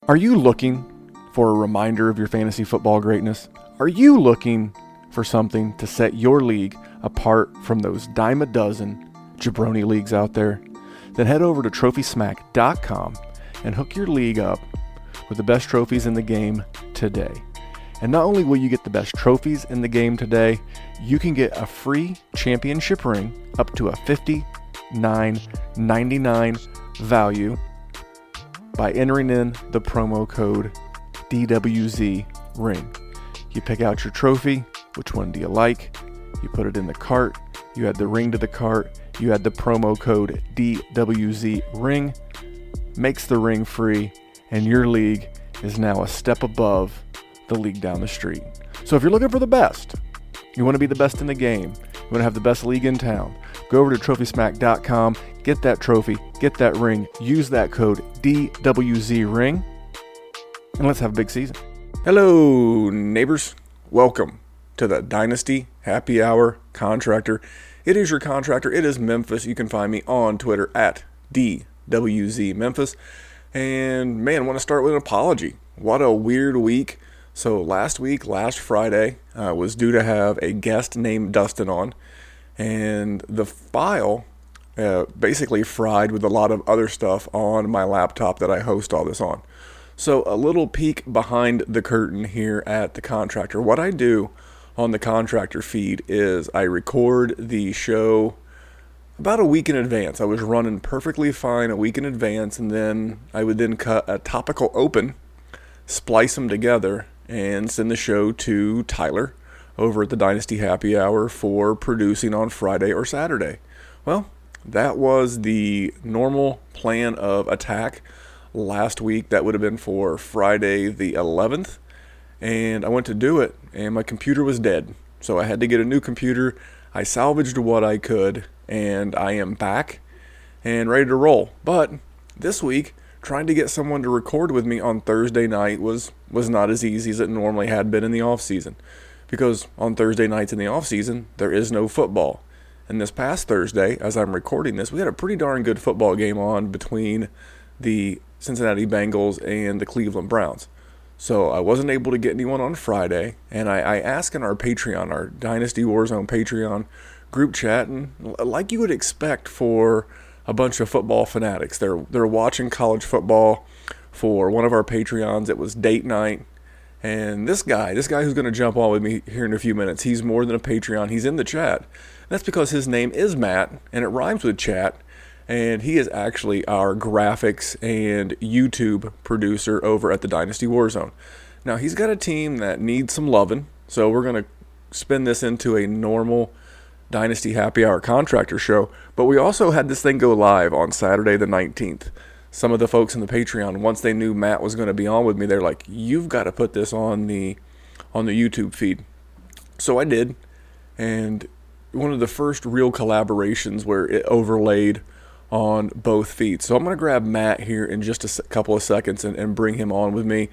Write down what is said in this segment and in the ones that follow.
Are you looking for a reminder of your fantasy football greatness? Are you looking for something to set your league apart from those dime a dozen jabroni leagues out there? Then head over to TrophySmack.com and hook your league up with the best trophies in the game today. And not only will you get the best trophies in the game today, you can get a free championship ring up to a $59.99 value by entering in the promo code DWZRing. You pick out your trophy, which one do you like, you put it in the cart, you add the ring to the cart, you add the promo code DWZRing, makes the ring free, and your league is now a step above the league down the street. So if you're looking for the best, you want to be the best in the game, you want to have the best league in town, go over to TrophySmack.com, get that trophy, get that ring, use that code DWZRing, and let's have a big season. Hello, neighbors. Welcome to the Dynasty Happy Hour Contractor. It is your contractor. It is Memphis. You can find me on Twitter at DWZMemphis. And man, I want to start with an apology. What a weird week. So last Friday, was due to have a guest named Dustin on, and the file basically fried with a lot of other stuff on my laptop that I host all this on. So a little peek behind the curtain here at the contractor. What I do on the contractor feed is I record the show about a week in advance. I was running perfectly fine a week in advance, and then I would then cut a topical open, splice them together, and send the show to Tyler over at the Dynasty Happy Hour for producing on Friday or Saturday. Well, that was the normal plan of attack last week. That would have been for Friday the 11th, and I went to do it, and my computer was dead. So I had to get a new computer. I salvaged what I could, and I am back and ready to roll. But this week, trying to get someone to record with me on Thursday night was not as easy as it normally had been in the off season, because on Thursday nights in the off season there is no football. And this past Thursday, as I'm recording this, we had a pretty darn good football game on between the Cincinnati Bengals and the Cleveland Browns. So I wasn't able to get anyone on Friday, and I asked in our Patreon, our Dynasty Warzone Patreon group chat, and like you would expect for a bunch of football fanatics, they're watching college football. For one of our Patreons, it was date night, and this guy who's going to jump on with me here in a few minutes, he's more than a Patreon, he's in the chat. That's because his name is Matt, and it rhymes with chat, and he is actually our graphics and YouTube producer over at the Dynasty Warzone. Now, he's got a team that needs some loving, so we're going to spin this into a normal Dynasty Happy Hour Contractor show, but we also had this thing go live on Saturday the 19th. Some of the folks in the Patreon, once they knew Matt was going to be on with me, they're like, you've got to put this on the YouTube feed. So I did, and one of the first real collaborations where it overlaid on both feeds. So I'm going to grab Matt here in just a couple of seconds and bring him on with me.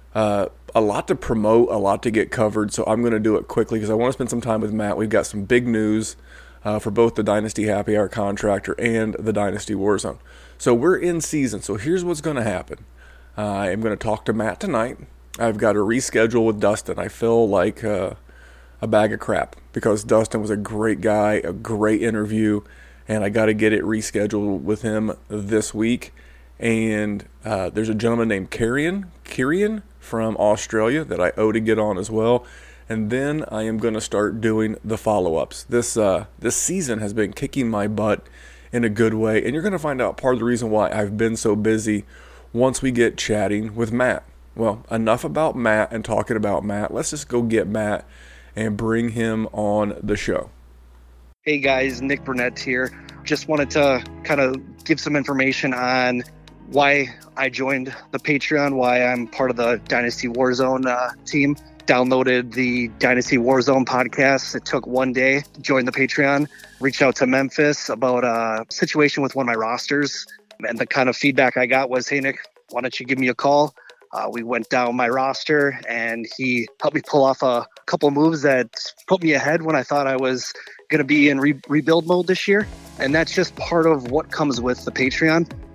A lot to promote, a lot to get covered, so I'm going to do it quickly because I want to spend some time with Matt. We've got some big news for both the Dynasty Happy Hour Contractor and the Dynasty Warzone. So we're in season, so here's what's going to happen. I am going to talk to Matt tonight. I've got to reschedule with Dustin. I feel like a bag of crap because Dustin was a great guy, a great interview, and I got to get it rescheduled with him this week. And there's a gentleman named Kieran from Australia that I owe to get on as well. And then I am going to start doing the follow-ups. This season has been kicking my butt in a good way, and you're going to find out part of the reason why I've been so busy once we get chatting with Matt. Well, enough about Matt and talking about Matt. Let's just go get Matt and bring him on the show. Hey guys, Nick Burnett here. Just wanted to kind of give some information on why I joined the Patreon, why I'm part of the Dynasty Warzone team. Downloaded the Dynasty Warzone podcast. It took one day to join the Patreon. Reached out to Memphis about a situation with one of my rosters. And the kind of feedback I got was, hey, Nick, why don't you give me a call? We went down my roster, and he helped me pull off a couple of moves that put me ahead when I thought I was going to be in rebuild mode this year. And that's just part of what comes with the Patreon.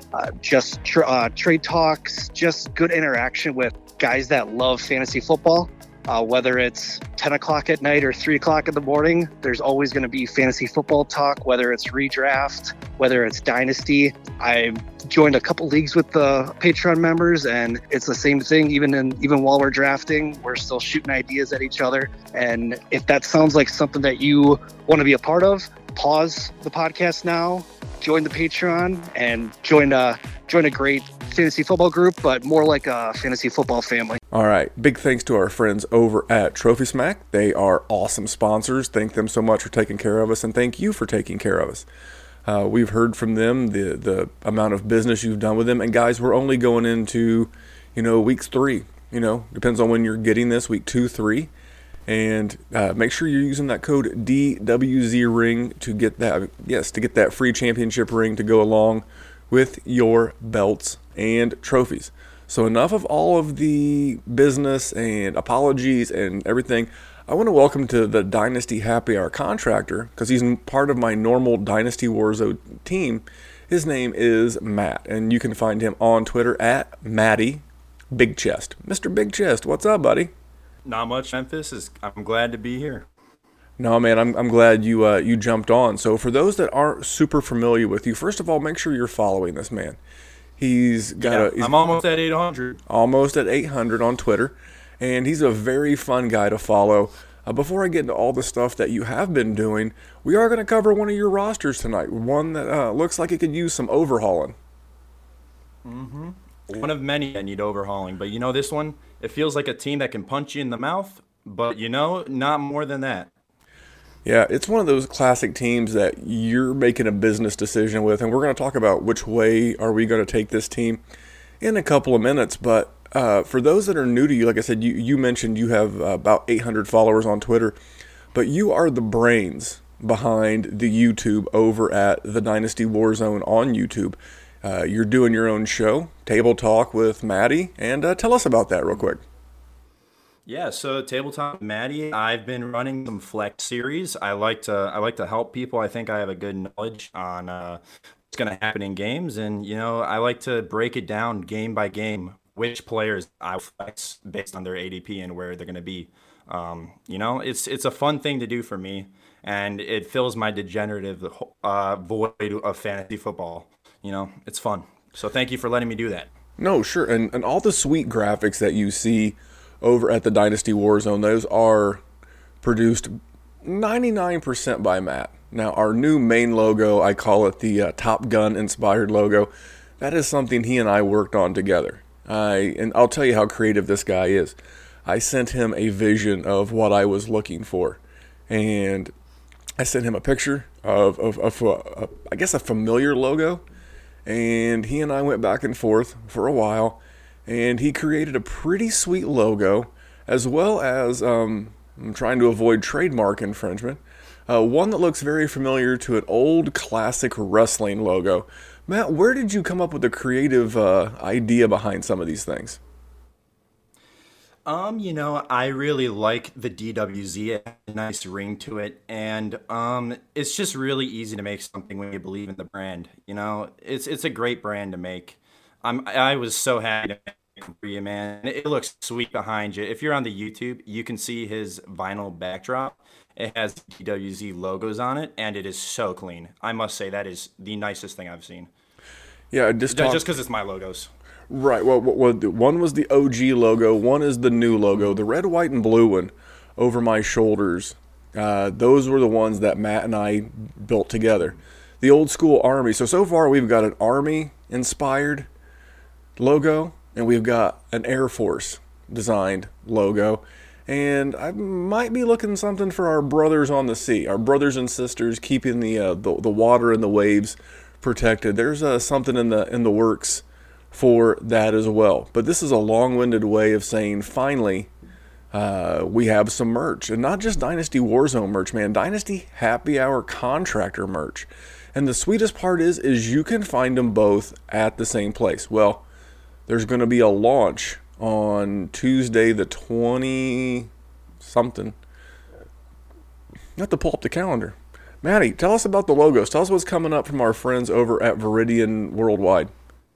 trade talks, just good interaction with guys that love fantasy football. Whether it's 10 o'clock at night or 3 o'clock in the morning, there's always going to be fantasy football talk, whether it's redraft, whether it's dynasty. I joined a couple leagues with the Patreon members, and it's the same thing. Even while we're drafting, we're still shooting ideas at each other. And if that sounds like something that you want to be a part of, pause the podcast now, join the Patreon, and join a great fantasy football group, but more like a fantasy football family. All right. Big thanks to our friends over at Trophy Smack. They are awesome sponsors. Thank them so much for taking care of us, and thank you for taking care of us. We've heard from them the amount of business you've done with them. And guys, we're only going into, weeks 3. Depends on when you're getting this, week 2, 3. And make sure you're using that code DWZRing to get that free championship ring to go along with your belts and trophies. So enough of all of the business and apologies and everything. I want to welcome to the Dynasty Happy Hour contractor, because he's part of my normal Dynasty Warzone team. His name is Matt, and you can find him on Twitter at Matty Big Chest. Mr. Big Chest, what's up, buddy? Not much, Memphis. I'm glad to be here. No, man, I'm glad you jumped on. So for those that aren't super familiar with you, first of all, make sure you're following this man. I'm almost at 800. Almost at 800 on Twitter, and he's a very fun guy to follow. Before I get into all the stuff that you have been doing, we are going to cover one of your rosters tonight, one that looks like it could use some overhauling. Mm-hmm. One of many that need overhauling, but this one, it feels like a team that can punch you in the mouth, but not more than that. Yeah, it's one of those classic teams that you're making a business decision with, and we're going to talk about which way are we going to take this team in a couple of minutes. But for those that are new to you, like I said, you mentioned you have about 800 followers on Twitter, but you are the brains behind the YouTube over at the Dynasty Warzone on YouTube. You're doing your own show, Table Talk with Maddie, and tell us about that real quick. Yeah, so Tabletop with Maddie, I've been running some Flex series. I like to help people. I think I have a good knowledge on what's going to happen in games, and I like to break it down game by game, which players I flex based on their ADP and where they're going to be. It's a fun thing to do for me, and it fills my degenerative void of fantasy football. It's fun. So thank you for letting me do that. No, sure, and all the sweet graphics that you see over at the Dynasty Warzone, those are produced 99% by Matt. Now, our new main logo, I call it the Top Gun inspired logo. That is something he and I worked on together. And I'll tell you how creative this guy is. I sent him a vision of what I was looking for, and I sent him a picture of I guess a familiar logo, and he and I went back and forth for a while. And he created a pretty sweet logo, as well as, I'm trying to avoid trademark infringement, one that looks very familiar to an old classic wrestling logo. Matt, where did you come up with the creative idea behind some of these things? I really like the DWZ. It has a nice ring to it, and it's just really easy to make something when you believe in the brand. It's a great brand to make. I was so happy to make it for you, man. It looks sweet behind you. If you're on the YouTube, you can see his vinyl backdrop. It has DWZ logos on it, and it is so clean. I must say that is the nicest thing I've seen. Yeah, just because it's my logos. Right. Well, one was the OG logo. One is the new logo, the red, white, and blue one over my shoulders. Those were the ones that Matt and I built together. The old school Army. So far we've got an Army-inspired logo, and we've got an Air Force designed logo, and I might be looking something for our brothers on the sea, our brothers and sisters, keeping the water and the waves protected. There's something in the works for that as well. But this is a long-winded way of saying finally we have some merch, and not just Dynasty Warzone merch, man. Dynasty Happy Hour contractor merch. And the sweetest part is you can find them both at the same place. Well, there's going to be a launch on Tuesday the 20-something. You have to pull up the calendar. Maddie, tell us about the logos. Tell us what's coming up from our friends over at Veridian Worldwide.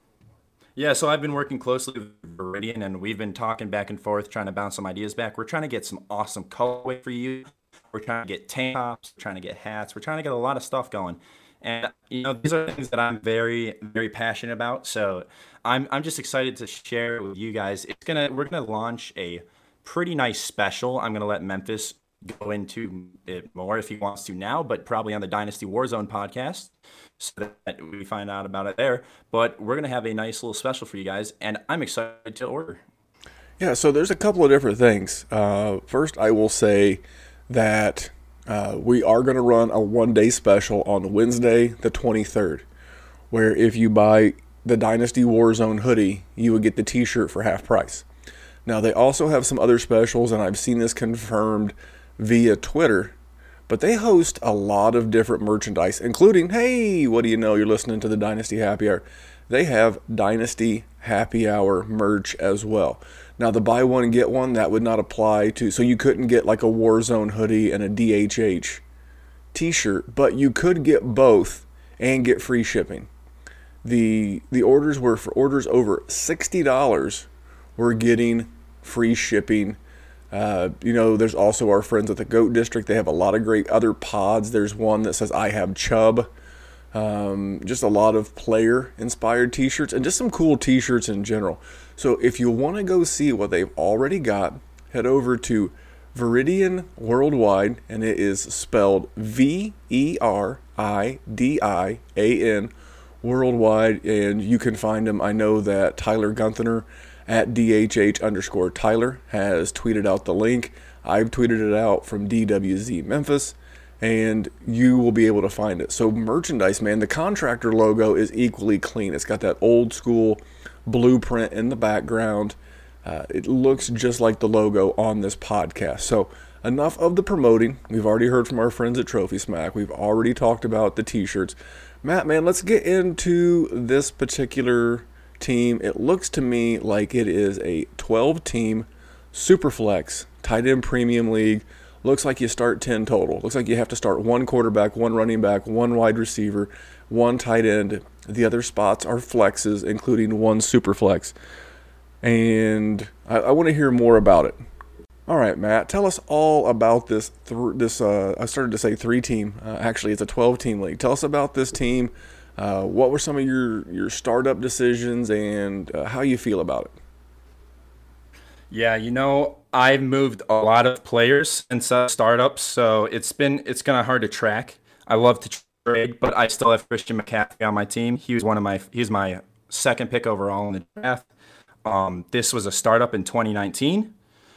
Yeah, so I've been working closely with Viridian, and we've been talking back and forth, trying to bounce some ideas back. We're trying to get some awesome colorway for you. We're trying to get tank tops. We're trying to get hats. We're trying to get a lot of stuff going. And these are things that I'm very, very passionate about. So I'm just excited to share it with you guys. We're gonna launch a pretty nice special. I'm gonna let Memphis go into it more if he wants to now, but probably on the Dynasty Warzone podcast, so that we find out about it there. But we're going to have a nice little special for you guys, and I'm excited to order. Yeah, so there's a couple of different things. First, I will say that we are going to run a one-day special on Wednesday, the 23rd, where if you buy the Dynasty Warzone hoodie, you would get the t-shirt for half price. Now, they also have some other specials, and I've seen this confirmed via Twitter, but they host a lot of different merchandise, including, hey, what do you know, you're listening to the Dynasty Happy Hour. They have Dynasty Happy Hour merch as well. Now, the buy one, get one, that would not apply to, so you couldn't get like a Warzone hoodie and a DHH t-shirt, but you could get both and get free shipping. The orders were for orders over $60, we're getting free shipping. There's also our friends at the Goat District. They have a lot of great other pods. There's one that says I have Chubb. Just a lot of player-inspired t-shirts and just some cool t-shirts in general. So if you want to go see what they've already got, head over to Viridian Worldwide, and it is spelled Veridian Worldwide, and you can find them. I know that Tyler Gunther at DHH_Tyler has tweeted out the link. I've tweeted it out from DWZ Memphis, and you will be able to find it. So merchandise, man, the contractor logo is equally clean. It's got that old school blueprint in the background. It looks just like the logo on this podcast. So enough of the promoting. We've already heard from our friends at Trophy Smack. We've already talked about the t-shirts. Matt, man, let's get into this particular team. It looks to me like it is a 12-team Superflex tight end premium league. Looks like you start 10 total. Looks like you have to start one quarterback, one running back, one wide receiver, one tight end. The other spots are flexes, including one Superflex. And I want to hear more about it. All right, Matt, tell us all about this. I started to say 3-team. Actually, it's a 12-team league. Tell us about this team. What were some of your startup decisions, and how you feel about it? Yeah, I've moved a lot of players since startups, so it's kind of hard to track. I love to trade, but I still have Christian McCaffrey on my team. He's my second pick overall in the draft. This was a startup in 2019.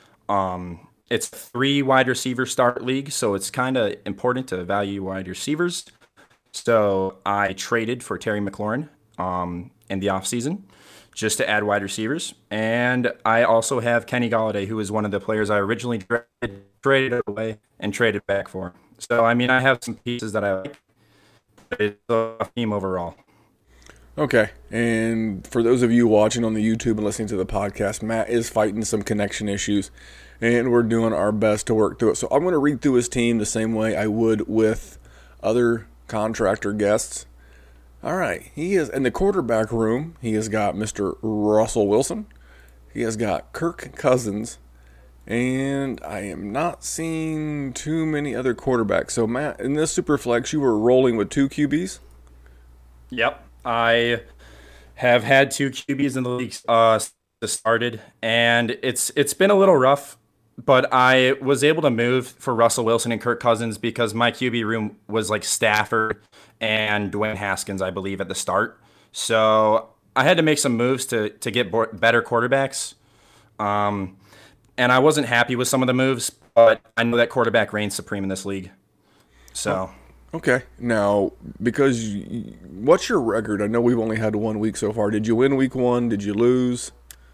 It's a 3 wide receiver start league, so it's kind of important to value wide receivers. So I traded for Terry McLaurin in the offseason just to add wide receivers. And I also have Kenny Golladay, who was one of the players I originally traded away and traded back for. So, I have some pieces that I like, but it's a team overall. Okay, and for those of you watching on the YouTube and listening to the podcast, Matt is fighting some connection issues, and we're doing our best to work through it. So I'm going to read through his team the same way I would with other contractor guests. All right, he is in the quarterback room. He has got Mr. Russell Wilson. He has got Kirk Cousins, and I am not seeing too many other quarterbacks. So Matt, in this Superflex, you were rolling with 2 QBs? Yep. I have had 2 QBs in the league started, and it's been a little rough, but I was able to move for Russell Wilson and Kirk Cousins because my QB room was like Stafford and Dwayne Haskins, I believe, at the start. So I had to make some moves to get better quarterbacks, and I wasn't happy with some of the moves, but I know that quarterback reigns supreme in this league. So. Okay. Now, what's your record? I know we've only had 1 week so far. Did you win week 1? Did you lose?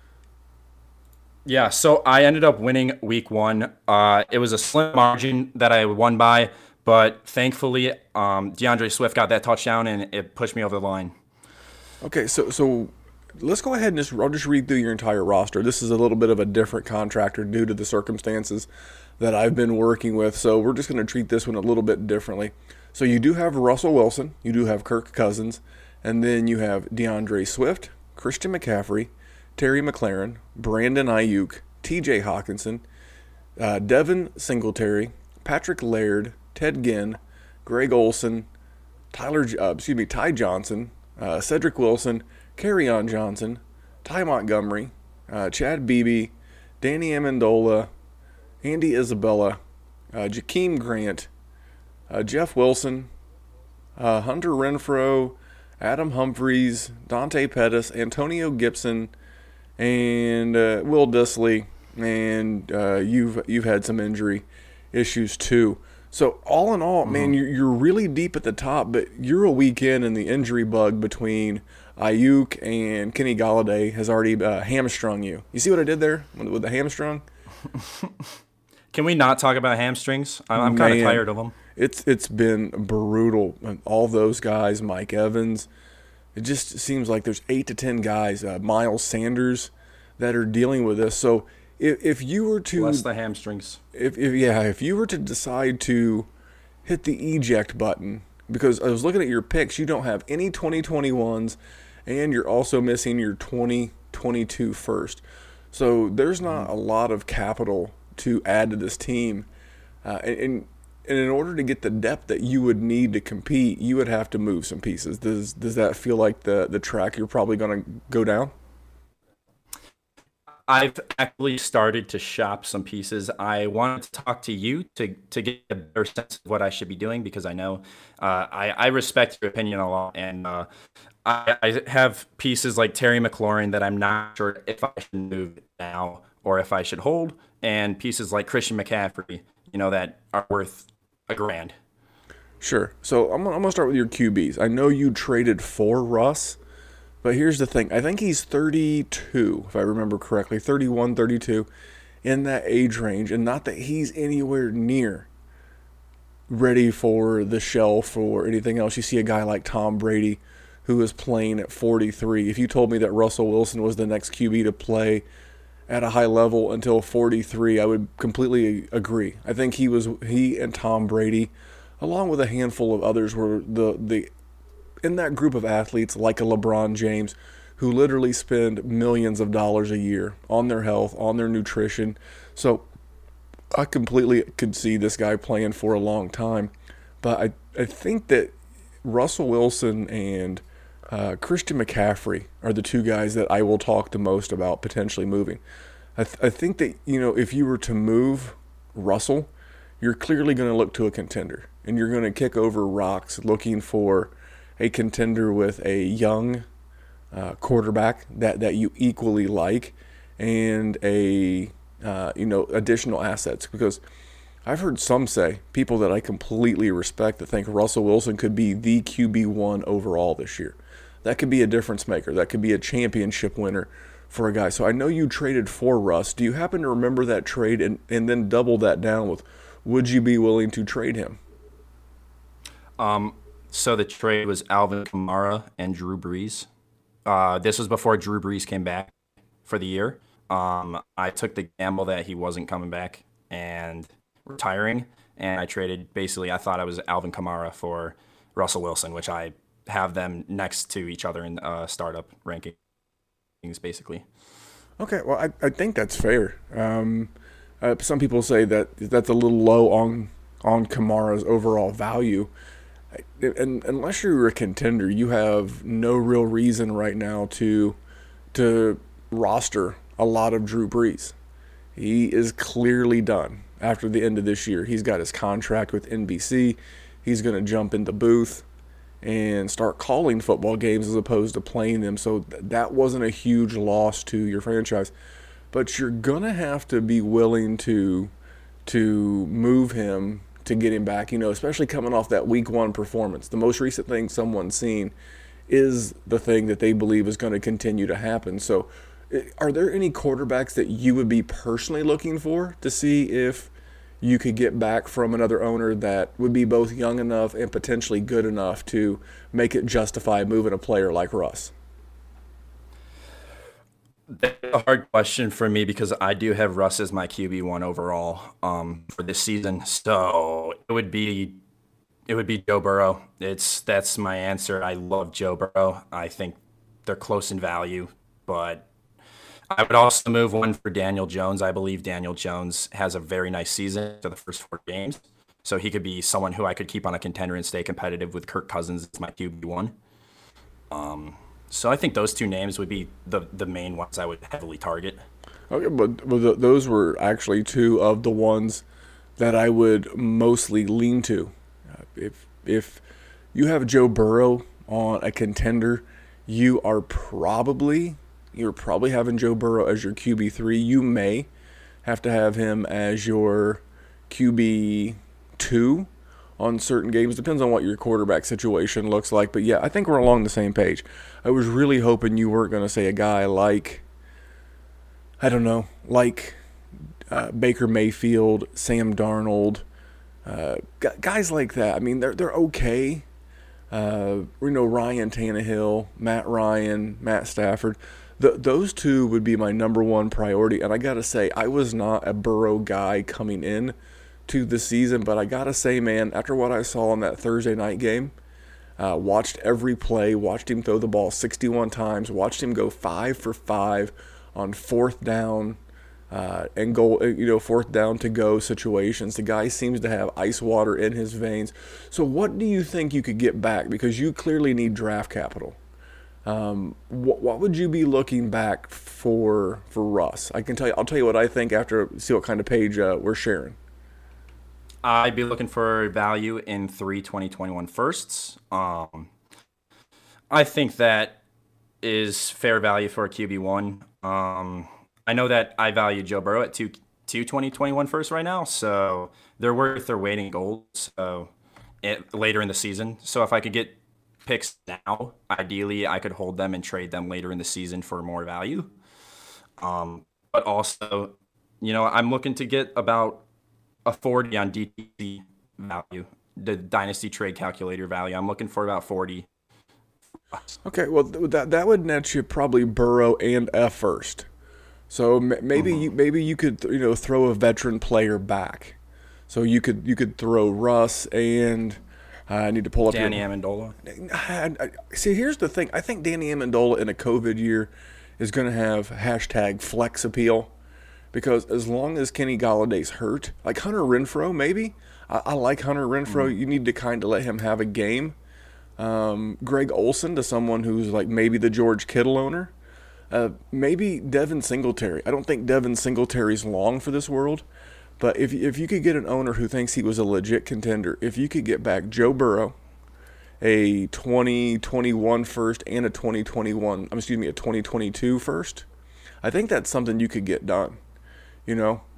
Yeah, so I ended up winning week 1. It was a slim margin that I won by, but thankfully DeAndre Swift got that touchdown and it pushed me over the line. Okay, so let's go ahead and I'll just read through your entire roster. This is a little bit of a different contractor due to the circumstances that I've been working with, so we're just going to treat this one a little bit differently. So you do have Russell Wilson, you do have Kirk Cousins, and then you have DeAndre Swift, Christian McCaffrey, Terry McLaurin, Brandon Ayuk, T.J. Hawkinson, Devin Singletary, Patrick Laird, Ted Ginn, Greg Olson, Ty Johnson, Cedric Wilson, Kerryon Johnson, Ty Montgomery, Chad Beebe, Danny Amendola, Andy Isabella, Jakeem Grant, Jeff Wilson, Hunter Renfrow, Adam Humphries, Dante Pettis, Antonio Gibson, and Will Dissly, and you've had some injury issues too. So all in all, man, you're really deep at the top, but you're a weekend, and the injury bug between Ayuk and Kenny Galladay has already hamstrung you. You see what I did there with the hamstrung? Can we not talk about hamstrings? I'm kind of tired of them. It's been brutal. All those guys, Mike Evans. It just seems like there's 8 to 10 guys, Miles Sanders, that are dealing with this. So if you were to bless the hamstrings, if you were to decide to hit the eject button, because I was looking at your picks, you don't have any 2021s, and you're also missing your 2022 first. So there's not a lot of capital to add to this team, and in order to get the depth that you would need to compete, you would have to move some pieces. Does that feel like the track you're probably going to go down? I've actually started to shop some pieces. I wanted to talk to you to get a better sense of what I should be doing, because I know I respect your opinion a lot, and I have pieces like Terry McLaurin that I'm not sure if I should move now or if I should hold, and pieces like Christian McCaffrey, that are worth $1,000. Sure. So I'm gonna start with your QBs. I know you traded for Russ, but here's the thing. I think he's 32, if I remember correctly, 31, 32, in that age range, and not that he's anywhere near ready for the shelf or anything else. You see a guy like Tom Brady who is playing at 43. If you told me that Russell Wilson was the next QB to play at a high level until 43, I would completely agree. I think he and Tom Brady, along with a handful of others, were the in that group of athletes like a LeBron James, who literally spend millions of dollars a year on their health, on their nutrition. So I completely could see this guy playing for a long time. But I think that Russell Wilson and Christian McCaffrey are the two guys that I will talk the most about potentially moving. I think that, if you were to move Russell, you're clearly going to look to a contender, and you're going to kick over rocks looking for a contender with a young quarterback that you equally like, and additional assets. Because I've heard some say, people that I completely respect, that think Russell Wilson could be the QB1 overall this year. That could be a difference maker. That could be a championship winner for a guy. So I know you traded for Russ. Do you happen to remember that trade, and then double that down with, would you be willing to trade him? So the trade was Alvin Kamara and Drew Brees. This was before Drew Brees came back for the year. I took the gamble that he wasn't coming back and retiring, and I traded, I thought I was Alvin Kamara for Russell Wilson, which I have them next to each other in startup rankings, basically. Okay, well, I think that's fair. Some people say that that's a little low on Kamara's overall value. And unless you're a contender, you have no real reason right now to roster a lot of Drew Brees. He is clearly done after the end of this year. He's got his contract with NBC. He's going to jump in the booth and start calling football games as opposed to playing them. So that wasn't a huge loss to your franchise. But you're going to have to be willing to move him to get him back, especially coming off that week 1 performance. The most recent thing someone's seen is the thing that they believe is going to continue to happen. So are there any quarterbacks that you would be personally looking for to see if you could get back from another owner that would be both young enough and potentially good enough to make it justify moving a player like Russ? That's a hard question for me, because I do have Russ as my QB1 overall for this season. So it would be Joe Burrow. That's my answer. I love Joe Burrow. I think they're close in value, but I would also move one for Daniel Jones. I believe Daniel Jones has a very nice season for the first 4 games. So he could be someone who I could keep on a contender and stay competitive with Kirk Cousins as my QB1. So I think those two names would be the main ones I would heavily target. Okay, but those were actually two of the ones that I would mostly lean to. If you have Joe Burrow on a contender, you're probably having Joe Burrow as your QB3. You may have to have him as your QB2 on certain games. Depends on what your quarterback situation looks like. But yeah, I think we're along the same page. I was really hoping you weren't going to say a guy like, I don't know, like Baker Mayfield, Sam Darnold, guys like that. I mean, they're okay. Ryan Tannehill, Matt Ryan, Matt Stafford. Those two would be my number one priority. And I got to say, I was not a Burrow guy coming in to the season, but I got to say, man, after what I saw in that Thursday night game, watched every play, watched him throw the ball 61 times, watched him go 5 for 5 on fourth down and goal, fourth down to go situations. The guy seems to have ice water in his veins. So what do you think you could get back? Because you clearly need draft capital. What would you be looking back for Russ? I'll tell you what I think after see what kind of page we're sharing. I'd be looking for value in 2021 firsts. I think that is fair value for a QB1. I know that I value Joe Burrow at two 2021 firsts right now, so they're worth their weight in gold later in the season. So if I could get picks now, ideally I could hold them and trade them later in the season for more value. But also, I'm looking to get about a 40 on DTC value, the Dynasty Trade Calculator value. I'm looking for about 40. Okay, well that would net you probably Burrow and F first. So maybe you could throw a veteran player back. So you could throw Russ and I need to pull up Danny Amendola. See, here's the thing. I think Danny Amendola in a COVID year is going to have #flex appeal. Because as long as Kenny Galladay's hurt, like Hunter Renfrow, maybe. I like Hunter Renfrow. You need to kind of let him have a game. Greg Olsen to someone who's like maybe the George Kittle owner. Maybe Devin Singletary. I don't think Devin Singletary's long for this world. But if you could get an owner who thinks he was a legit contender, if you could get back Joe Burrow, a 2021 first and a 2022 first, I think that's something you could get done. It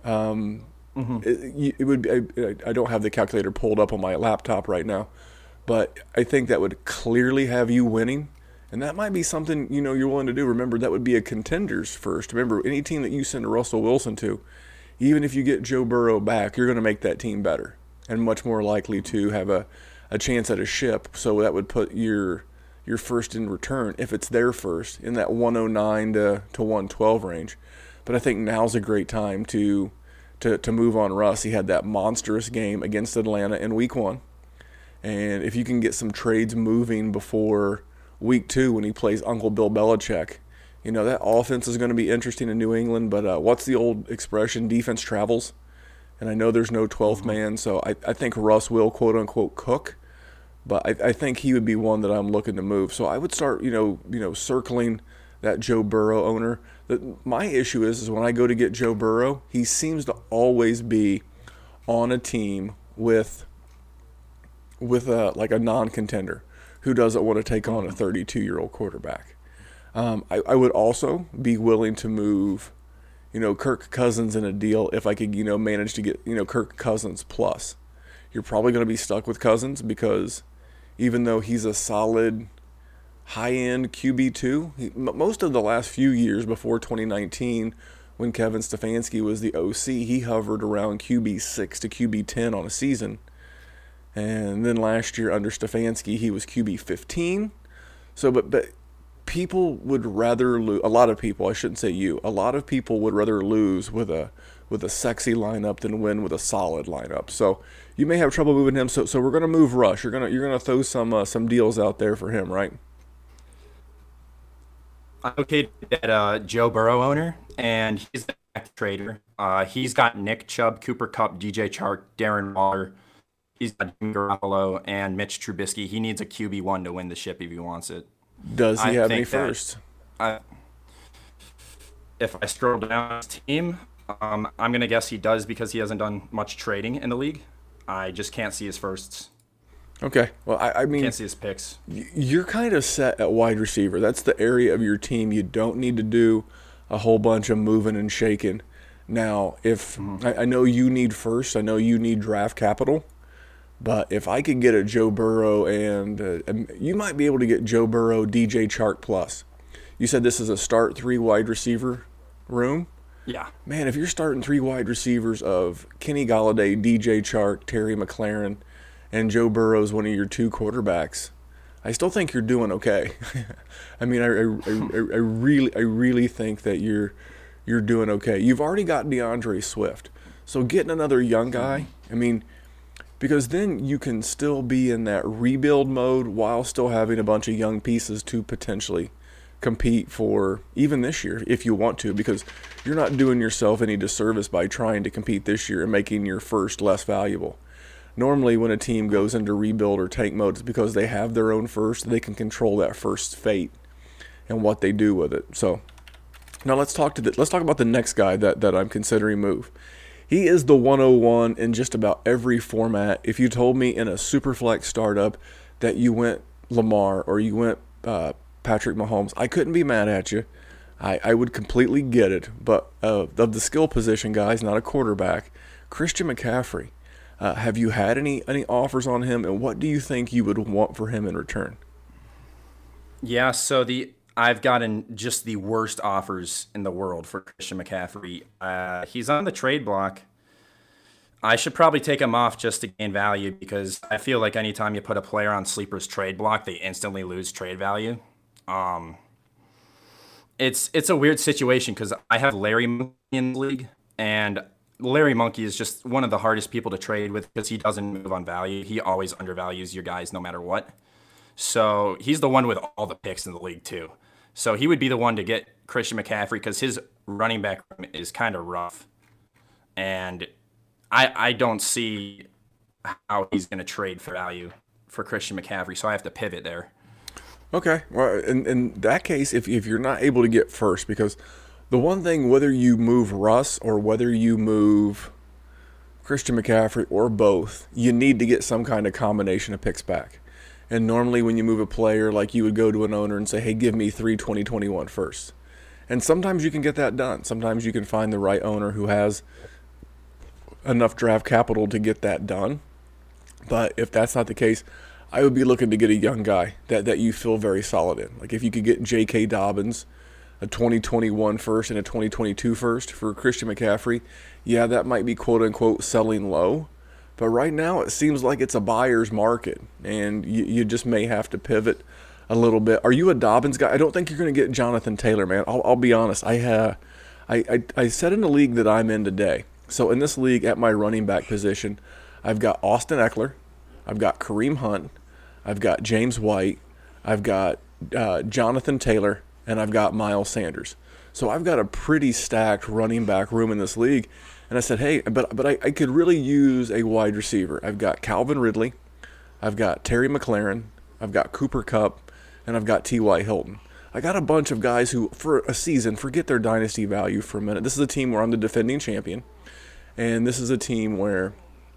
would be, I don't have the calculator pulled up on my laptop right now, but I think that would clearly have you winning, and that might be something you're willing to do. Remember, that would be a contenders first. Remember, any team that you send Russell Wilson to, even if you get Joe Burrow back, you're going to make that team better and much more likely to have a chance at a ship. So that would put your first in return, if it's their first, in that 109 to 112 range. But I think now's a great time to move on Russ. He had that monstrous game against Atlanta in week 1. And if you can get some trades moving before week 2 when he plays Uncle Bill Belichick, that offense is going to be interesting in New England. But what's the old expression? Defense travels. And I know there's no 12th man, so I think Russ will, quote-unquote, cook. But I think he would be one that I'm looking to move. So I would start, circling that Joe Burrow owner. My issue is when I go to get Joe Burrow, he seems to always be on a team with a non-contender who doesn't want to take on a 32-year-old quarterback. I would also be willing to move, Kirk Cousins in a deal if I could, manage to get, Kirk Cousins plus. You're probably going to be stuck with Cousins because even though he's a solid high-end QB2, most of the last few years before 2019, when Kevin Stefanski was the OC, he hovered around QB6 to QB10 on a season. And then last year under Stefanski, he was QB15. So, but people would rather lose. A lot of people, I shouldn't say you. A lot of people would rather lose with a sexy lineup than win with a solid lineup. So you may have trouble moving him. So we're gonna move Rush. You're gonna throw some deals out there for him, right? I'm located at Joe Burrow owner, and he's the active trader. He's got Nick Chubb, Cooper Kupp, DJ Chark, Darren Waller. He's got Jimmy Garoppolo and Mitch Trubisky. He needs a QB1 to win the ship if he wants it. Does he I have any think that first? I, if I scroll down his team, I'm going to guess he does because he hasn't done much trading in the league. I just can't see his firsts. Okay. Well, I mean, Can't see his picks. you're kind of set at wide receiver. That's the area of your team you don't need to do a whole bunch of moving and shaking. Now, if I know you need first, I know you need draft capital, but if I could get a Joe Burrow and you might be able to get Joe Burrow, DJ Chark plus. You said this is a start 3 wide receiver room. Yeah. Man, if you're starting 3 wide receivers of Kenny Golladay, DJ Chark, Terry McLaurin, and Joe Burrow's one of your 2 quarterbacks, I still think you're doing okay. I mean, I really think that you're doing okay. You've already got DeAndre Swift, so getting another young guy. I mean, because then you can still be in that rebuild mode while still having a bunch of young pieces to potentially compete for even this year if you want to, because you're not doing yourself any disservice by trying to compete this year and making your first less valuable. Normally when a team goes into rebuild or tank mode, it's because they have their own first. They can control that first fate and what they do with it. So now let's talk about the next guy that I'm considering move. He is the 101 in just about every format. If you told me in a Superflex startup that you went Lamar or you went Patrick Mahomes, I couldn't be mad at you. I would completely get it. But of the skill position guys, not a quarterback, Christian McCaffrey, have you had any offers on him, and what do you think you would want for him in return? Yeah, so I've gotten just the worst offers in the world for Christian McCaffrey. He's on the trade block. I should probably take him off just to gain value because I feel like anytime you put a player on Sleeper's trade block, they instantly lose trade value. It's a weird situation because I have Larry Monkey in the league, and Larry Monkey is just one of the hardest people to trade with because he doesn't move on value. He always undervalues your guys no matter what. So he's the one with all the picks in the league too. So he would be the one to get Christian McCaffrey because his running back room is kind of rough. And I don't see how he's going to trade for value for Christian McCaffrey. So I have to pivot there. Okay. Well, in that case, if you're not able to get first, because the one thing, whether you move Russ or whether you move Christian McCaffrey or both, you need to get some kind of combination of picks back. And normally when you move a player, like you would go to an owner and say, hey, give me 3 2021 firsts. And sometimes you can get that done. Sometimes you can find the right owner who has enough draft capital to get that done. But if that's not the case, I would be looking to get a young guy that you feel very solid in. Like if you could get J.K. Dobbins, a 2021 first and a 2022 first for Christian McCaffrey, yeah, that might be quote-unquote selling low. But right now it seems like it's a buyer's market, and you just may have to pivot a little bit. Are you a Dobbins guy? I don't think you're going to get Jonathan Taylor, man. I'll be honest. I said in the league that I'm in today. So in this league at my running back position, I've got Austin Eckler, I've got Kareem Hunt, I've got James White, I've got Jonathan Taylor, and I've got Miles Sanders. So I've got a pretty stacked running back room in this league. And I said, hey, but I could really use a wide receiver. I've got Calvin Ridley, I've got Terry McLaurin, I've got Cooper Kupp, and I've got T.Y. Hilton. I got a bunch of guys who, for a season, forget their dynasty value for a minute. This is a team where I'm the defending champion. And this is a team where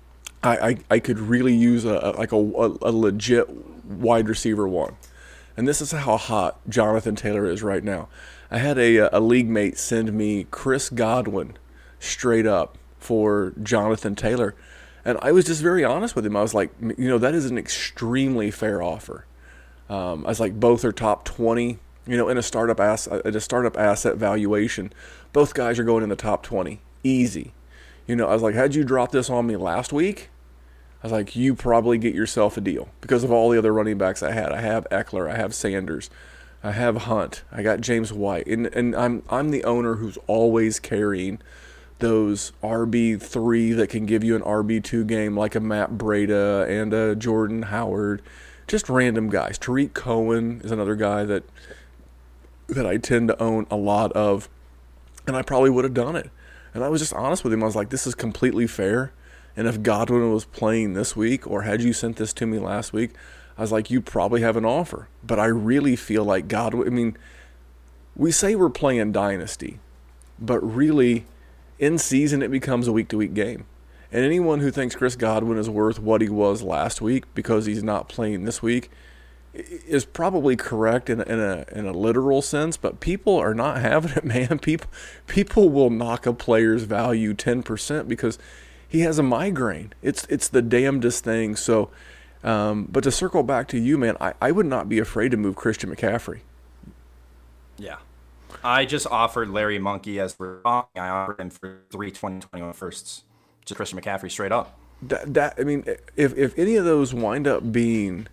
I could really use a legit wide receiver one. And this is how hot Jonathan Taylor is right now. I had a league mate send me Chris Godwin straight up for Jonathan Taylor. And I was just very honest with him. I was like, that is an extremely fair offer. I was like, both are top 20, in a startup asset valuation. Both guys are going in the top 20. Easy. I was like, had you dropped this on me last week, I was like, you probably get yourself a deal because of all the other running backs I had. I have Eckler, I have Sanders, I have Hunt, I got James White, and I'm the owner who's always carrying those RB3 that can give you an RB2 game like a Matt Breida and a Jordan Howard, just random guys. Tariq Cohen is another guy that that I tend to own a lot of, and I probably would have done it. And I was just honest with him. I was like, this is completely fair. And if Godwin was playing this week, or had you sent this to me last week, I was like, you probably have an offer. But I really feel like Godwin, I mean, we say we're playing Dynasty, but really, in season, it becomes a week-to-week game. And anyone who thinks Chris Godwin is worth what he was last week because he's not playing this week is probably correct in a literal sense, but people are not having it, man. People will knock a player's value 10% because he has a migraine. It's the damnedest thing. So, but to circle back to you, man, I would not be afraid to move Christian McCaffrey. Yeah. I just offered Larry Monkey as we're talking. I offered him for 2021 firsts. Just Christian McCaffrey straight up. I mean, if any of those wind up being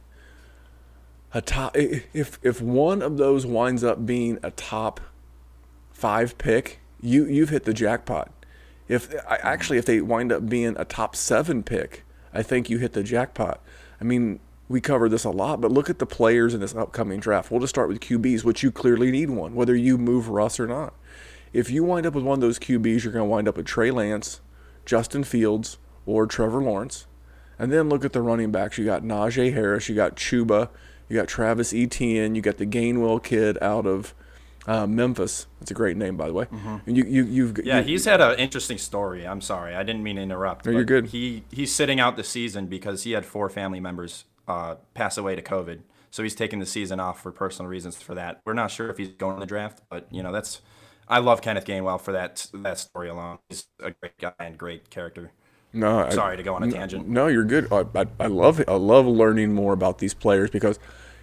a top, if one of those winds up being a top 5 pick, you've hit the jackpot. If they wind up being a top 7 pick, I think you hit the jackpot. I mean, we cover this a lot, but look at the players in this upcoming draft. We'll just start with QBs, which you clearly need one, whether you move Russ or not. If you wind up with one of those QBs, you're going to wind up with Trey Lance, Justin Fields, or Trevor Lawrence. And then look at the running backs. You got Najee Harris, you got Chuba, you got Travis Etienne, you got the Gainwell kid out of Memphis. That's a great name, by the way. Mm-hmm. He's had an interesting story. I'm sorry, I didn't mean to interrupt. No, you're good. He's sitting out the season because he had 4 family members pass away to COVID. So he's taking the season off for personal reasons for that. We're not sure if he's going to the draft, but I love Kenneth Gainwell for that story alone. He's a great guy and great character. No, sorry to go on a tangent. No, you're good. I love it. I love learning more about these players because,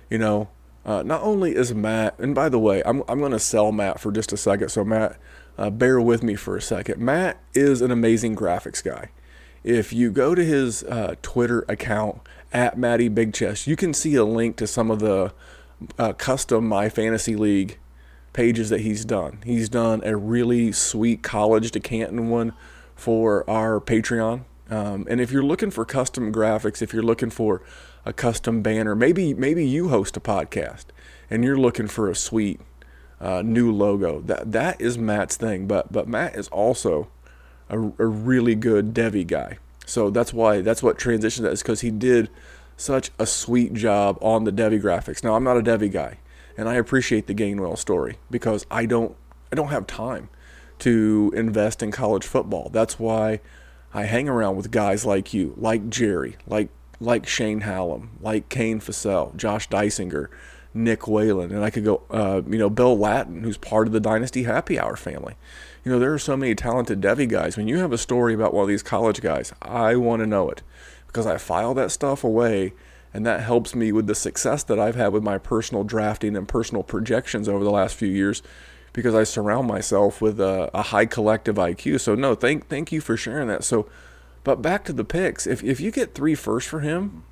not only is Matt, and by the way, I'm going to sell Matt for just a second. So Matt, bear with me for a second. Matt is an amazing graphics guy. If you go to his Twitter account at Matty Big Chest, you can see a link to some of the custom My Fantasy League pages that he's done. He's done a really sweet college to Canton one for our Patreon. And if you're looking for custom graphics, if you're looking for a custom banner, maybe you host a podcast and you're looking for a sweet new logo, that is Matt's thing. But Matt is also a really good Devy guy. So that's what transitioned that is, because he did such a sweet job on the Devy graphics. Now, I'm not a Devy guy, and I appreciate the Gainwell story because I don't have time to invest in college football. That's why I hang around with guys like you, like Jerry, like Shane Hallam, like Kane Fassell, Josh Dysinger, Nick Whalen, and I could go, Bill Lattin, who's part of the Dynasty Happy Hour family. There are so many talented Devy guys. When you have a story about one of these college guys, I want to know it because I file that stuff away, and that helps me with the success that I've had with my personal drafting and personal projections over the last few years, because I surround myself with a high collective IQ. So no, thank you for sharing that. So, but back to the picks. If you get 3 firsts for him,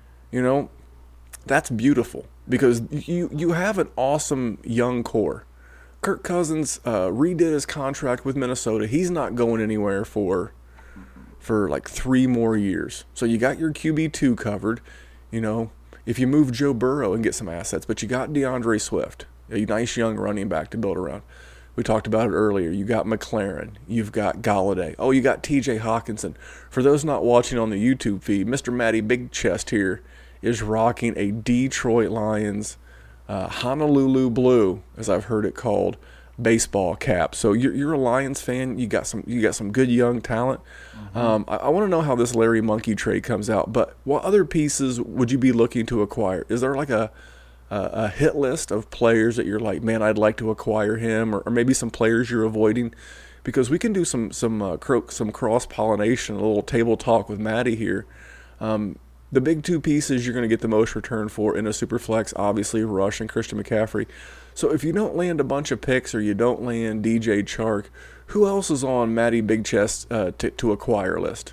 that's beautiful because you have an awesome young core. Kirk Cousins redid his contract with Minnesota. He's not going anywhere for like 3 more years. So you got your QB2 covered. If you move Joe Burrow and get some assets, but you got DeAndre Swift, a nice young running back to build around. We talked about it earlier. You got McLaren. You've got Galladay. Oh, you got TJ Hawkinson. For those not watching on the YouTube feed, Mr. Matty Big Chest here is rocking a Detroit Lions Honolulu Blue, as I've heard it called, baseball cap. So you're a Lions fan. You got some good young talent. Mm-hmm. I want to know how this Larry Monkey trade comes out. But what other pieces would you be looking to acquire? Is there like a hit list of players that you're like, man, I'd like to acquire him, or maybe some players you're avoiding? Because we can do some cross pollination, a little table talk with Maddie here. The big 2 pieces you're going to get the most return for in a super flex, obviously Rush and Christian McCaffrey. So if you don't land a bunch of picks or you don't land DJ Chark, who else is on Matty Big Chest to acquire list?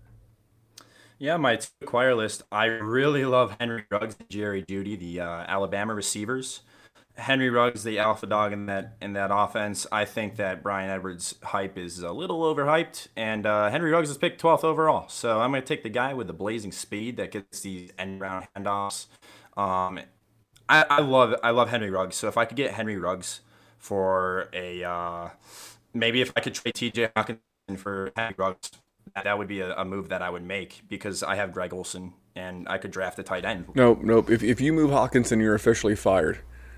Yeah, my acquire list, I really love Henry Ruggs and Jerry Jeudy, the Alabama receivers. Henry Ruggs, the alpha dog in that offense. I think that Bryan Edwards' hype is a little overhyped, and Henry Ruggs is picked 12th overall. So I'm going to take the guy with the blazing speed that gets these end-round handoffs. I love Henry Ruggs. So if I could get Henry Ruggs for maybe if I could trade T.J. Hawkinson for Henry Ruggs, that would be a move that I would make because I have Greg Olsen and I could draft a tight end. Nope. If you move Hawkinson, you're officially fired.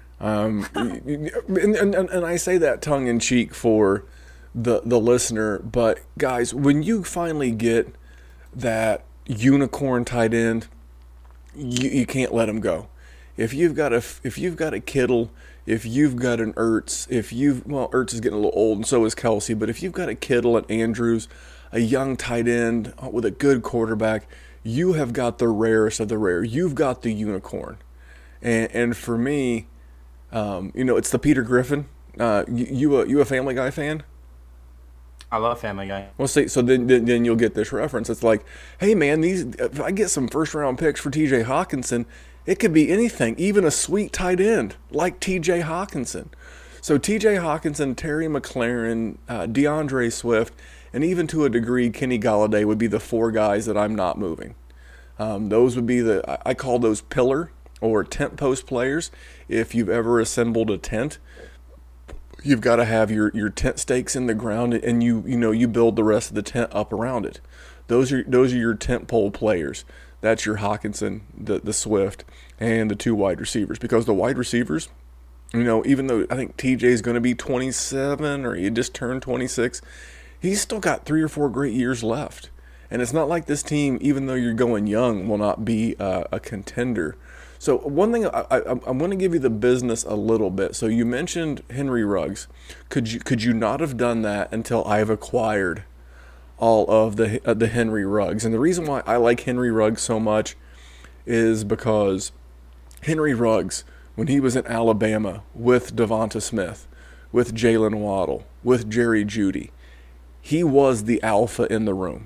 And I say that tongue in cheek for the listener, but guys, when you finally get that unicorn tight end, you can't let him go. If you've got a Kittle, if you've got an Ertz, Ertz is getting a little old and so is Kelsey, but if you've got a Kittle and Andrews, a young tight end with a good quarterback, you have got the rarest of the rare. You've got the unicorn. And for me, it's the Peter Griffin. You a Family Guy fan? I love Family Guy. Well, see, so then you'll get this reference. It's like, hey man, if I get some first round picks for T.J. Hawkinson, it could be anything, even a sweet tight end like T.J. Hawkinson. So T.J. Hawkinson, Terry McLaurin, DeAndre Swift, and even to a degree Kenny Golladay would be the four guys that I'm not moving. Those would be I call those pillar or tent post players. If you've ever assembled a tent, you've got to have your tent stakes in the ground, and you build the rest of the tent up around it. Those are your tent pole players. That's your Hawkinson, the Swift, and the two wide receivers. Because the wide receivers, even though I think TJ is going to be 27 or he just turned 26, he's still got 3 or 4 great years left. And it's not like this team, even though you're going young, will not be a contender. So one thing, I'm going to give you the business a little bit. So you mentioned Henry Ruggs. Could you not have done that until I've acquired all of the Henry Ruggs? And the reason why I like Henry Ruggs so much is because Henry Ruggs, when he was in Alabama with Devonta Smith, with Jalen Waddle, with Jerry Jeudy, he was the alpha in the room.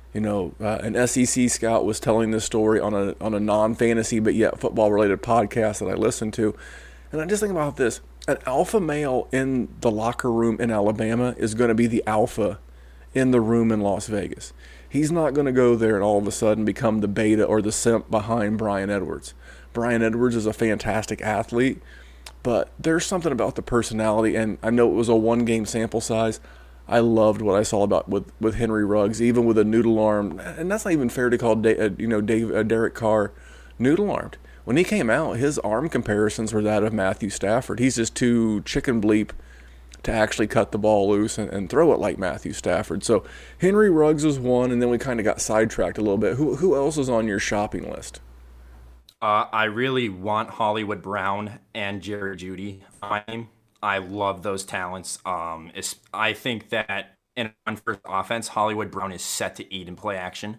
An SEC scout was telling this story on a non-fantasy but yet football-related podcast that I listened to. And I just think about this. An alpha male in the locker room in Alabama is going to be the alpha in the room in Las Vegas. He's not going to go there and all of a sudden become the beta or the simp behind Bryan Edwards. Bryan Edwards is a fantastic athlete, but there's something about the personality, and I know it was a one-game sample size. I loved what I saw with Henry Ruggs, even with a noodle arm, and that's not even fair to call Derek Carr noodle armed. When he came out, his arm comparisons were that of Matthew Stafford. He's just too chicken bleep to actually cut the ball loose and throw it like Matthew Stafford. So Henry Ruggs was one, and then we kind of got sidetracked a little bit. Who else is on your shopping list? I really want Hollywood Brown and Jerry Jeudy on my team. I love those talents. I think that in an first offense, Hollywood Brown is set to eat and play action.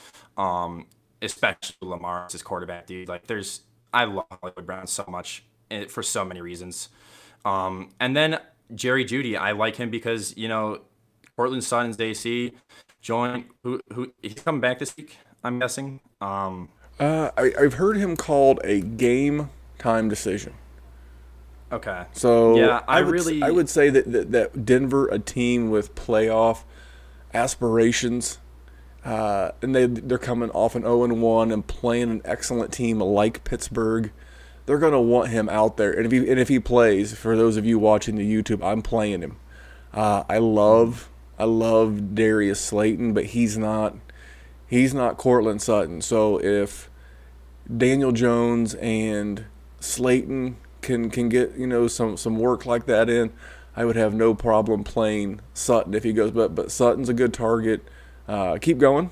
Especially Lamar as his quarterback, dude. I love Hollywood Brown so much for so many reasons. And then Jerry Jeudy, I like him because Portland Suns AC joined. Who he's coming back this week? I'm guessing. I've heard him called a game time decision. Okay. So yeah, I would say that Denver, a team with playoff aspirations, and they're coming off an 0-1 and playing an excellent team like Pittsburgh, they're going to want him out there. And if he plays, for those of you watching the YouTube, I'm playing him. I love Darius Slayton, but he's not Courtland Sutton. So if Daniel Jones and Slayton can get some work like that in, I would have no problem playing Sutton if he goes. But Sutton's a good target. Keep going.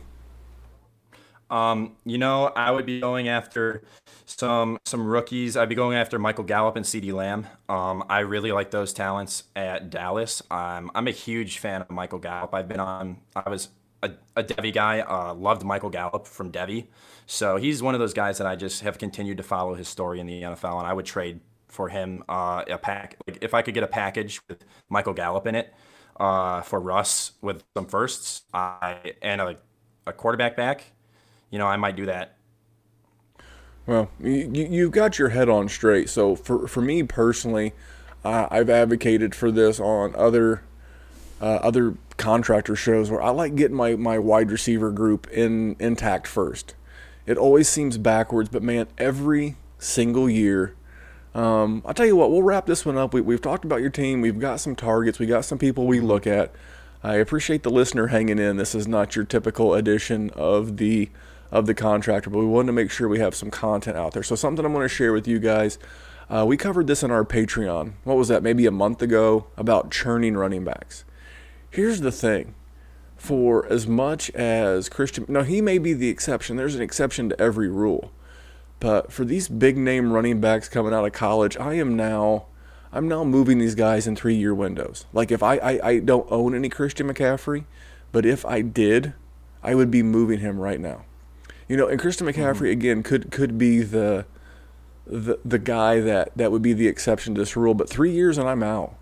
I would be going after some rookies. I'd be going after Michael Gallup and CeeDee Lamb. I really like those talents at Dallas. I'm a huge fan of Michael Gallup. I was a Devy guy. Loved Michael Gallup from Devy. So he's one of those guys that I just have continued to follow his story in the NFL, and I would trade for him if I could get a package with Michael Gallup in it for Russ with some firsts and a quarterback back, I might do that. Well, you've got your head on straight. So for me personally, I've advocated for this on other contractor shows where I like getting my wide receiver group intact first. It always seems backwards, but man, every single year I'll tell you what, we'll wrap this one up. We've talked about your team. We've got some targets. We got some people we look at. I appreciate the listener hanging in. This is not your typical edition of the contractor, but we wanted to make sure we have some content out there. So something I'm going to share with you guys. We covered this in our Patreon. What was that? Maybe a month ago, about churning running backs. Here's the thing. For as much as Christian, now he may be the exception. There's an exception to every rule. But for these big name running backs coming out of college, I'm now moving these guys in 3-year windows. Like if I don't own any Christian McCaffrey, but if I did, I would be moving him right now. And Christian McCaffrey again could be the guy that would be the exception to this rule. But 3 years and I'm out.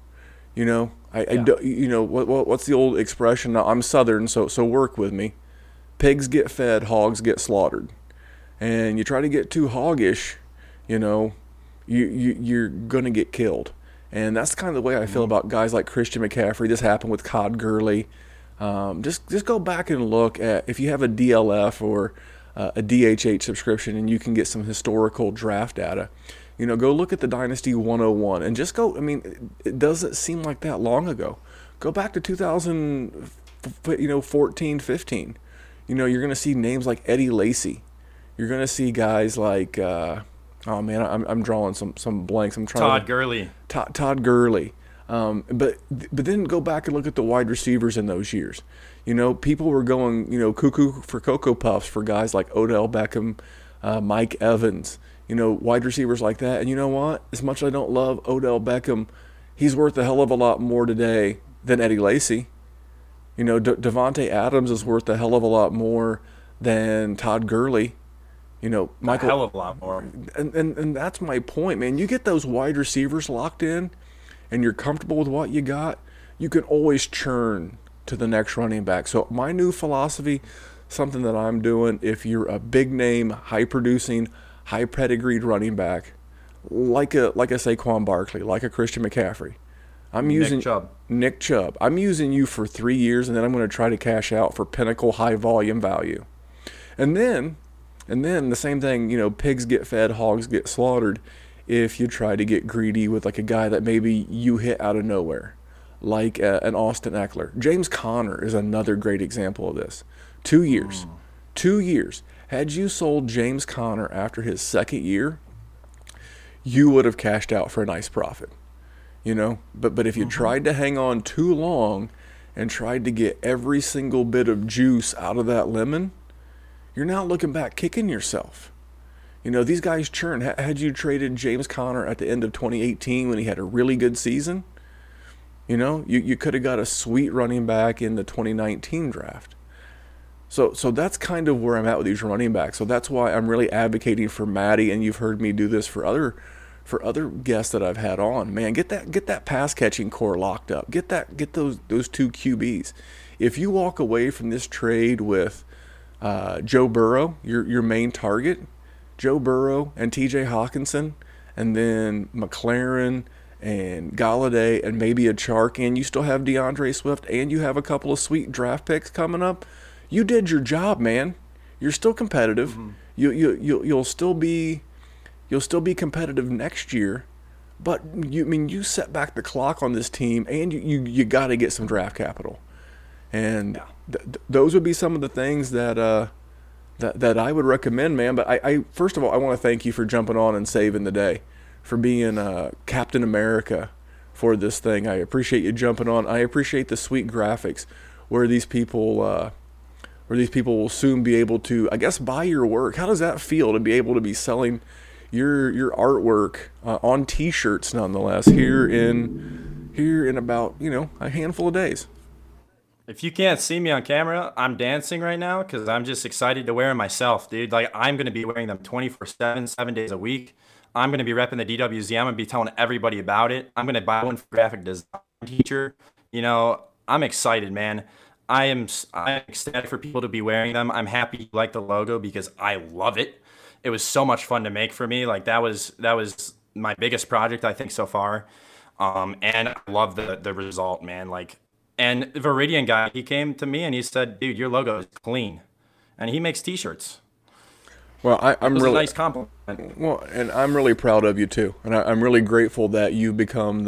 What's the old expression? Now, I'm Southern, so work with me. Pigs get fed, hogs get slaughtered. And you try to get too hoggish, you're going to get killed. And that's kind of the way I feel about guys like Christian McCaffrey. This happened with Todd Gurley. Just go back and look at, if you have a DLF or a DHH subscription and you can get some historical draft data, go look at the Dynasty 101 and just go. It doesn't seem like that long ago. Go back to 2014, 15. You're going to see names like Eddie Lacy. You're going to see guys like, I'm drawing some blanks. I'm trying. Todd Gurley. Todd Gurley. But then go back and look at the wide receivers in those years. People were going, cuckoo for Cocoa Puffs for guys like Odell Beckham, Mike Evans, wide receivers like that. And you know what? As much as I don't love Odell Beckham, he's worth a hell of a lot more today than Eddie Lacy. Devontae Adams is worth a hell of a lot more than Todd Gurley. Michael, a hell of a lot more. And that's my point, man. You get those wide receivers locked in and you're comfortable with what you got, you can always churn to the next running back. So my new philosophy, something that I'm doing, if you're a big name, high producing, high pedigreed running back, like a Saquon Barkley, like a Christian McCaffrey, I'm using Nick Chubb. I'm using you for 3 years, and then I'm going to try to cash out for pinnacle high volume value. And then the same thing, pigs get fed, hogs get slaughtered if you try to get greedy with like a guy that maybe you hit out of nowhere, like an Austin Eckler. James Conner is another great example of this. 2 years. 2 years. Had you sold James Conner after his second year, you would have cashed out for a nice profit. But if you tried to hang on too long and tried to get every single bit of juice out of that lemon, you're now looking back kicking yourself. These guys churn. Had you traded James Conner at the end of 2018 when he had a really good season, you could have got a sweet running back in the 2019 draft. So that's kind of where I'm at with these running backs. So that's why I'm really advocating for Maddie, and you've heard me do this for other guests that I've had on. Man, get that pass catching core locked up. Get those two QBs. If you walk away from this trade with Joe Burrow, your main target, Joe Burrow and TJ Hawkinson, and then McLaren and Galladay and maybe a Chark, and you still have DeAndre Swift, and you have a couple of sweet draft picks coming up, you did your job, man. You're still competitive. You'll still be competitive next year, but you set back the clock on this team, and you got to get some draft capital, and those would be some of the things that I would recommend, man. But I first of all, I want to thank you for jumping on and saving the day, for being Captain America for this thing. I appreciate you jumping on. I appreciate the sweet graphics where these people will soon be able to, I guess, buy your work. How does that feel to be able to be selling your artwork on T-shirts, nonetheless, here in about a handful of days? If you can't see me on camera, I'm dancing right now because I'm just excited to wear them myself, dude. Like, I'm going to be wearing them 24/7, 7 days a week. I'm going to be repping the DWZ. I'm going to be telling everybody about it. I'm going to buy one for graphic design teacher. I'm excited, man. I'm ecstatic for people to be wearing them. I'm happy you like the logo because I love it. It was so much fun to make for me. Like, that was my biggest project, I think, so far. And I love the result, man. Like, and the Viridian guy, he came to me and he said, dude, your logo is clean. And he makes T-shirts. Well, I'm It was really a nice compliment. well, and I'm really proud of you too, and I'm really grateful that you've become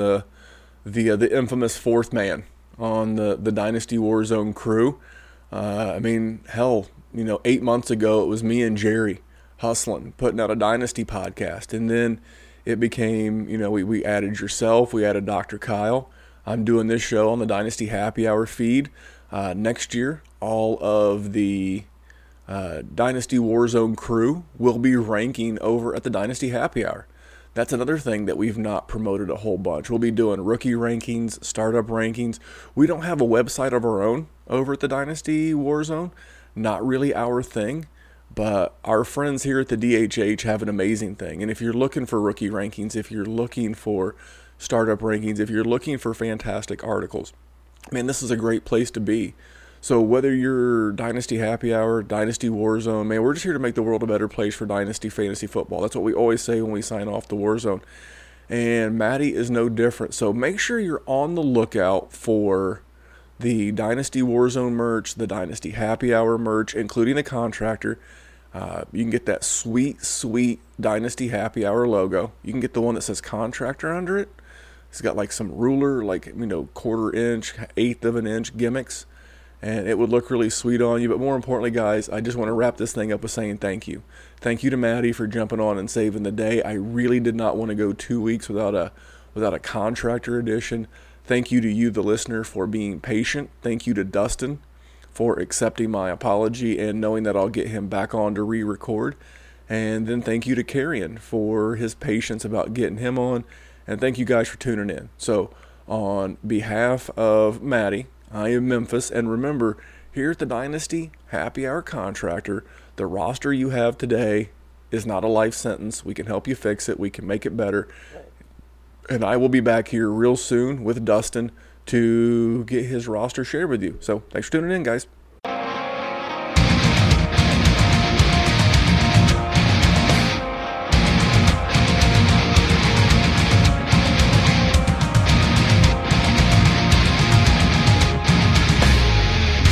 the infamous fourth man on the Dynasty Warzone crew. I mean, hell, 8 months ago it was me and Jerry hustling, putting out a Dynasty podcast, and then it became, we added yourself, we added Dr. Kyle. I'm doing this show on the Dynasty Happy Hour feed. Next year, all of the Dynasty Warzone crew will be ranking over at the Dynasty Happy Hour. That's another thing that we've not promoted a whole bunch. We'll be doing rookie rankings, startup rankings. We don't have a website of our own over at the Dynasty Warzone. Not really our thing, but our friends here at the DHH have an amazing thing. And if you're looking for rookie rankings, if you're looking for startup rankings, if you're looking for fantastic articles, man, this is a great place to be. So whether you're Dynasty Happy Hour, Dynasty Warzone, man, we're just here to make the world a better place for Dynasty Fantasy Football. That's what we always say when we sign off the Warzone. And Maddie is no different. So make sure you're on the lookout for the Dynasty Warzone merch, the Dynasty Happy Hour merch, including the contractor. You can get that sweet, sweet Dynasty Happy Hour logo. You can get the one that says contractor under it. It's got like some ruler, quarter inch, eighth of an inch gimmicks. And it would look really sweet on you. But more importantly, guys, I just want to wrap this thing up with saying thank you. Thank you to Maddie for jumping on and saving the day. I really did not want to go 2 weeks without a contractor edition. Thank you to you, the listener, for being patient. Thank you to Dustin for accepting my apology and knowing that I'll get him back on to re-record. And then thank you to Carrion for his patience about getting him on. And thank you guys for tuning in. So on behalf of Maddie, I am Memphis, and remember, here at the Dynasty Happy Hour Contractor, the roster you have today is not a life sentence. We can help you fix it. We can make it better. And I will be back here real soon with Dustin to get his roster shared with you. So thanks for tuning in, guys.